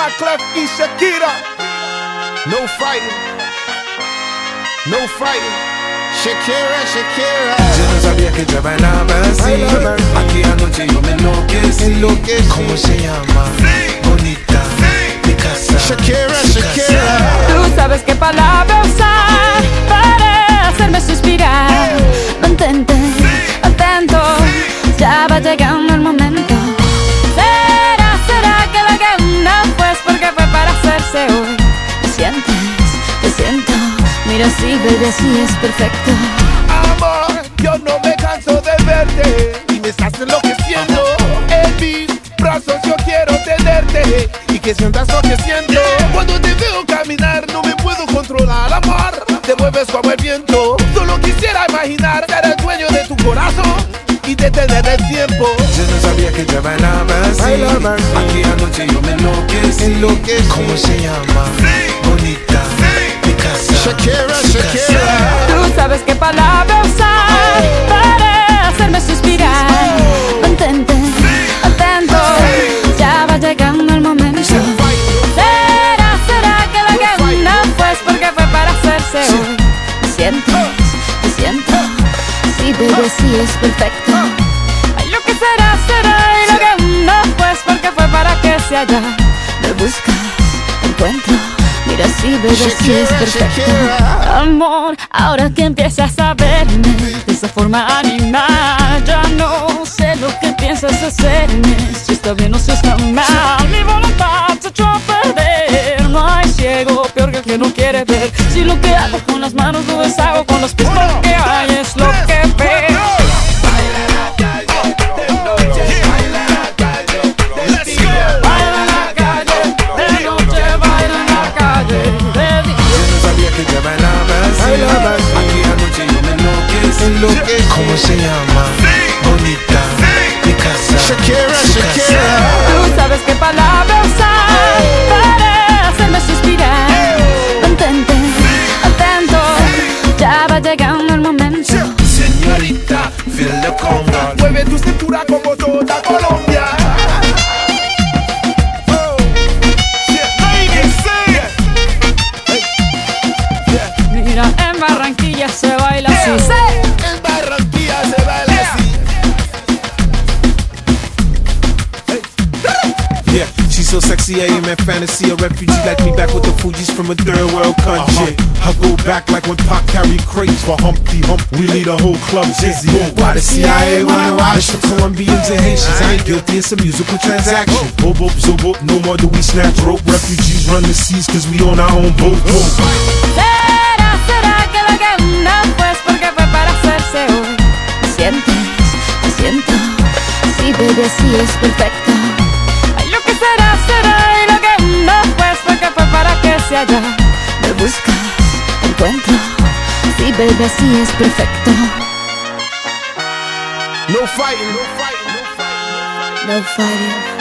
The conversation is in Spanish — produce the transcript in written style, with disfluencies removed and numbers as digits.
Wyclef y Shakira. No fighting, no fighting. Shakira, Shakira. Yo no sabía que te bailaba así. Aquí anoche yo me enloquecí. ¿Cómo se llama? Bonita, mi casa. Shakira, Shakira. Tú sabes qué palabra usar para hacerme suspirar. Mantente atento, ya va llegando el momento. ¿Será que la que no? Pues porque fue para hacerse hoy. Te siento, mira así, baby, así es perfecto. Amor, yo no me canso de verte y me estás enloqueciendo. En mis brazos yo quiero tenerte y que sientas lo que siento. Cuando te veo caminar no me puedo controlar, amor. Te mueves como el viento. Solo quisiera imaginar ser el dueño de tu corazón y detener el tiempo. Yo no sabía que te bailaba así. Aquí anoche yo me enloquecí. ¿Cómo se llama? Bonita, mi casa. Shakira, Shakira. Tú sabes qué palabra usar para hacerme suspirar. Mantente atento, ya va llegando el momento. ¿Será que la que no? Pues porque fue para hacerse hoy. Te siento, sí, baby, sí es perfecto. Ay, lo que será y lo que no, pues porque fue para que se haya. Me buscas, te encuentro. Mira, sí, baby, sí es perfecto. Amor, ahora que empiezas a verme de esa forma animal, ya no sé lo que piensas hacerme. Si está bien o si está mal, mi voluntad se echó a perder. No hay ciego peor que el que no quiere ver. Si lo que hago con las manos lo deshago con los pies, lo que hay es lo que veo. ¿Cómo se llama? Bonita, mi casa. Shakira, Shakira. Tú sabes qué palabra usar para hacerme suspirar. Mantente atento, ya va llegando el momento. Señorita, feel the conga. Mueve tu cintura como toda Colombia. Mira, en Barranquilla se baila así. En Barranquilla se baila así. Yeah, she's so sexy, I am in fantasy. A refugee like me back with the Fugees from a third world country. I go back like when Pac carried crates for Humpty Hump. We lead a whole club dizzy. Why the CIA wanna watch the Colombians and Haitians? I ain't guilty, it's a musical transaction. Boop, boop, zo, boop, no more do we snatch rope. Refugees run the seas cause we on our own boat. ¿Será que la que no? Pues porque fue para hacerse hoy. Te siento, sí, baby, así es perfecto. Ay, lo que será y lo que no, pues porque fue para que se haya. Me buscas, te encuentro, sí, baby, así es perfecto. No fighting, no fighting, no fighting. No fighting.